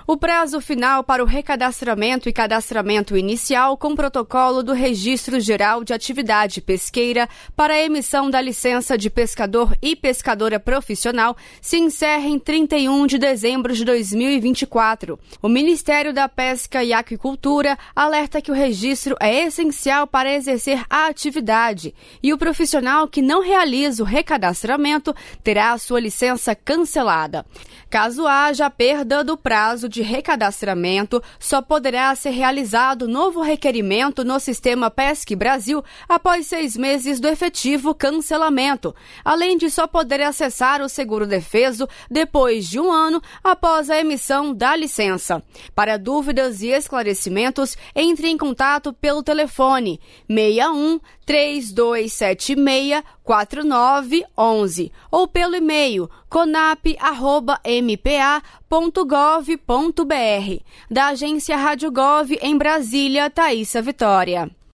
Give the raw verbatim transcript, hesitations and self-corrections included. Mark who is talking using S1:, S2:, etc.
S1: O prazo final para o recadastramento e cadastramento inicial com protocolo do Registro Geral de Atividade Pesqueira para a emissão da licença de pescador e pescadora profissional se encerra em trinta e um de dezembro de dois mil e vinte e quatro. O Ministério da Pesca e Aquicultura alerta que o registro é essencial para exercer a atividade e o profissional que não realiza o recadastramento terá a sua licença cancelada. Caso haja perda do prazo de recadastramento, só poderá ser realizado novo requerimento no sistema Pesque Brasil após seis meses do efetivo cancelamento, além de só poder acessar o seguro-defeso depois de um ano após a emissão da licença. Para dúvidas e esclarecimentos, entre em contato pelo telefone seis um, três dois sete seis, quatro nove um um ou pelo e-mail conap arroba m p a ponto gov ponto b r. Da agência Rádio Gov em Brasília, Thaísa Vitória.